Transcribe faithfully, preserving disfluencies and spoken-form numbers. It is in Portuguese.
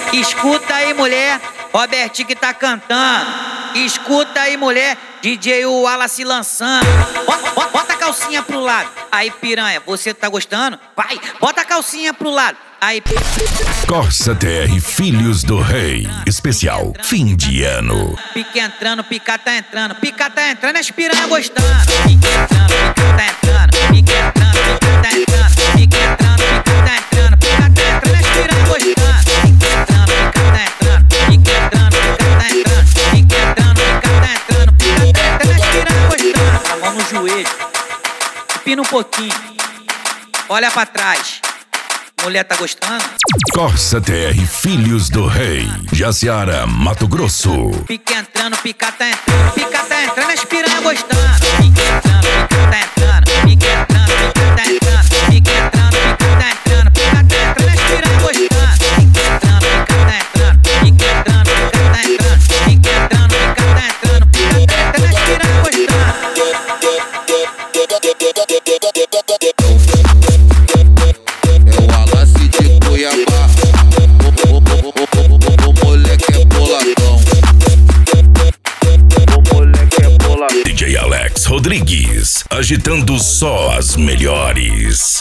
Escuta aí, mulher, Robertinho que tá cantando. Escuta aí, mulher, D J o Wallace lançando. Bota, bota, bota a calcinha pro lado. Aí, piranha, você tá gostando? Vai, bota a calcinha pro lado. Aí, Corsa T R Filhos do Rei. Especial fim de ano. pique entrando, pica tá entrando. Pica tá entrando, as piranha gostando. Pique entrando, pica tá entrando. Pique entrando, pica tá entrando. Pique entrando, pica tá entrando. Pica tá entrando, as piranha gostando. Pique entrando, pica tá entrando. Pique entrando, pica tá entrando. Pique entrando, pica tá entrando. Pica tá entrando, as piranha gostando. A mão no joelho. Pina um pouquinho. Olha pra trás. Mulher tá gostando? Corsa T R Filhos do Rei. Jaciara, Mato Grosso. Pique entrando, pica tá entrando. Pica tá entrando, as piranha gostando. Pique entrando, pica tá entrando. Pique entrando, pica tá entrando. Pique entrando, pica tá entrando. Pica tá entrando, as piranha gostando. Pique entrando, pica tá entrando. Pique entrando, pica tá entrando. Pique entrando, pica tá entrando. Pica tá entrando, as piranha gostando. D J Alex Rodrigues, agitando só as melhores.